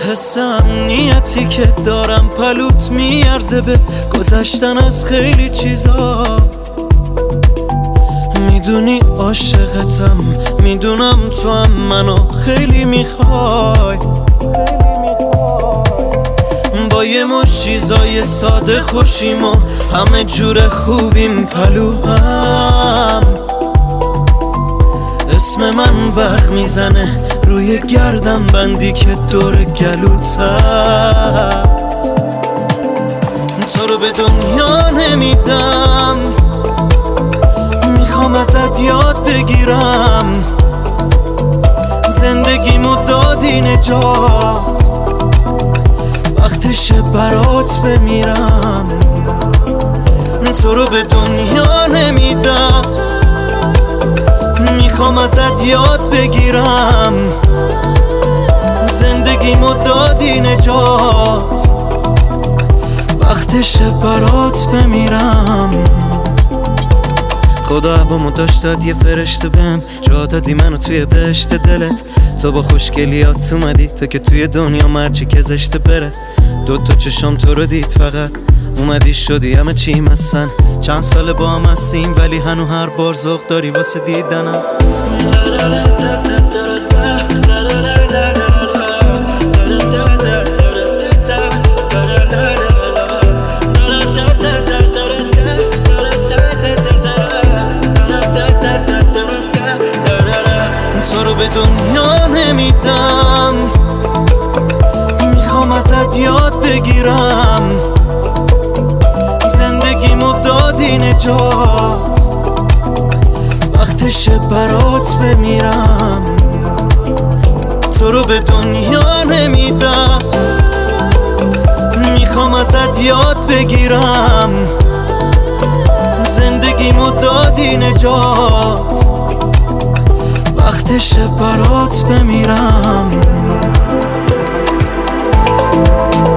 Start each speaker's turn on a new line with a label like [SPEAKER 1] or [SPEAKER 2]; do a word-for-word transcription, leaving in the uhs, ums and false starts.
[SPEAKER 1] حس امنیتی که دارم پلوت میارزه به گذشتن از خیلی چیزا. میدونی عاشقتم، میدونم تو هم منو خیلی میخوای. با یه مش چیزای ساده خوشیم و همه جور خوبیم پلوهم. اسم من برق میزنه روی گردن بندی که دور گلوت هست. تو رو به دنیا نمیدم، میخوام ازت یاد بگیرم. زندگیمو دادی نجات، وقتشه برات بمیرم. تو رو به دنیا نمیدم، میخوام ازت یاد بگیرم. زندگیمو دادی نجات، وقتشه برات بمیرم. خدا هوامو داشت داد یه فرشته بهم، جا دادی منو توی بهشت دلت. تو با خوشگلیات اومدی، تو که توی دنیا مرچی که زشته بره. دو تا چشام تو رو دید فقط اومدی شدی همه چیم هستن. چند سال با هم هستیم ولی هنو هر بار ذوق داری واسه دیدنم. تو رو به دنیا نمیدم، میخوام ازت یاد بگیرم. زندگیمو دادی نجات، وقتشه برات بمیرم. تو رو به دنیا نمیدم، میخوام ازت یاد بگیرم. زندگیمو دادی نجات، وقتشه برات بمیرم.